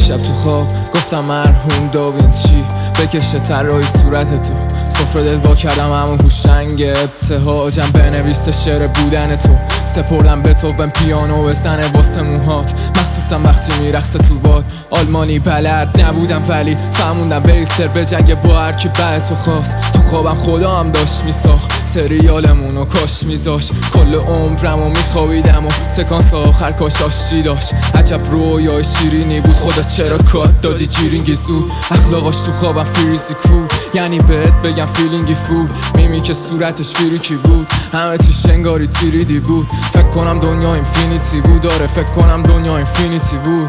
شب تو خواب گفتم مرحوم داوینچی بکشه طراحی صورت تو، سفره دل وا کردم همون هوشنگ ابتهاجم بنویسه شعر بودن تو، سپردم به تو بهم پیانو بزنه واسه موهات، مخصوصا وقتی میرقصه تو باد. آلمانی بلد نبودم ولی فهموندم بیفتر به جنگ با هر کی بعد تو خواست. تو خوابم خدا هم داشت میساخت سریالمونو کاش میذاش، کل عمرمو میخوابیدم و سکانس آخر کاش آشتی داشت. عجب رویای شیرینی بود، خدا چرا کات دادی جیرینگی زود. اخلاقاش تو خوابم فریزی کول، یعنی بهت بگم فیلینگی فول. میمی که صورتش فریکی بود، همه چیش انگاری تیریدی بود. فکر کنم دنیا اینفینیتی بود، داره فکر کنم دنیا اینفینیتی بود،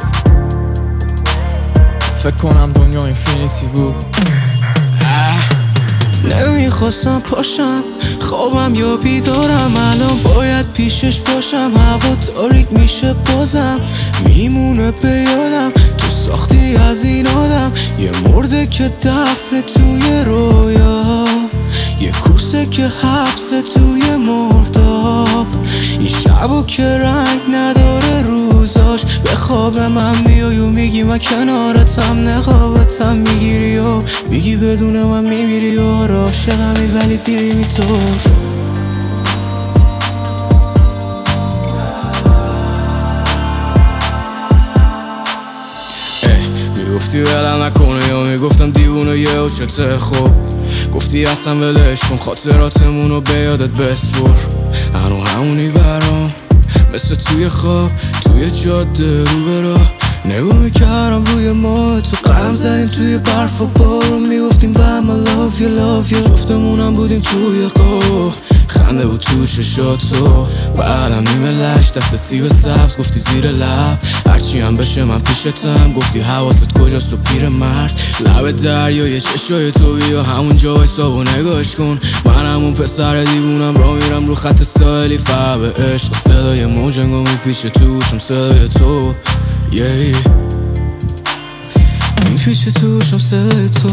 فکر کنم دنیا اینفینیتی بود. نمیخواستم پاشم خوابم یا بیدارم، الان باید پیشش باشم. هوا تاریک میشه بازم میمونه به یادم، تو ساختی از این آدم یه مرده که دفنه توی رویا، یه کوسه که حبسه توی مرداب. این شبا که رنگ نداره روزاش، به خواب من میای و میگی من کنارتم، نقابتم میگیری و میگی بدون من میمیری و عاشقمی ولی دیری میطور. میگفتی ولم نکنه یا میگفتم دیوونه یه و چته خوب، گفتی اصلا ولش کن خاطراتمونو به یادت بسپر. هنو همونی برام مثل توی خواب توی جاده رو برا، نگو میکردم روی ما تو قدم زدیم توی برف و بارو، میگفتیم به هم I love you love you، جفتمونم بودیم توی خواب. خنده بود تو چشاتو بعدم نیمه لش دست سیب سبز گفتی زیر لب، هرچی هم بشه من پیشتم گفتی حواست کجاست تو پیر مرد. لب دریای چشای تو بیا همون جا وایسا و نگاش کن، من همون پسر دیوونم را میرم رو خط ساحلی فعب عشق. صدای موجنگو میپیشه توشم صدای تو میپیشه توشم صدای تو.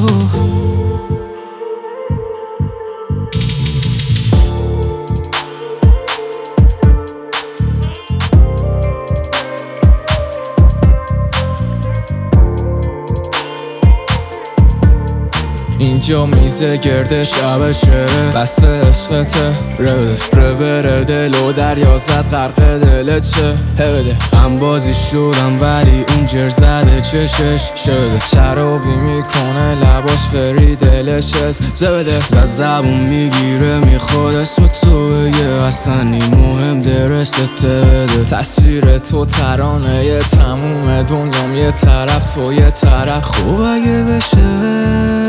اینجا میزه گرده شب شعره وصف عشقته، ربه دل و دریا زد غرق دلت چه هبده. هم بازی شدم ولی اون جر زده چشش شده، شرابی میکنه لباش فری دلش زبده. زبون میگیره میخواد اسم تو یه اصلا این مهم درسته بده. تصویر تو ترانه یه تموم دنیام یه طرف تو یه طرف. خوب اگه بشه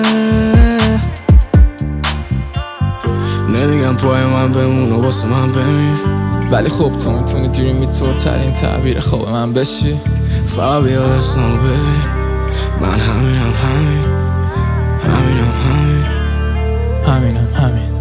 نمیگم پای من بمون و واسه من بمیر، ولی خب تو میتونی دیرمی طور ترین تعبیر خواب من بشی. فقط بیا اسمو ببین من همینم همینم همین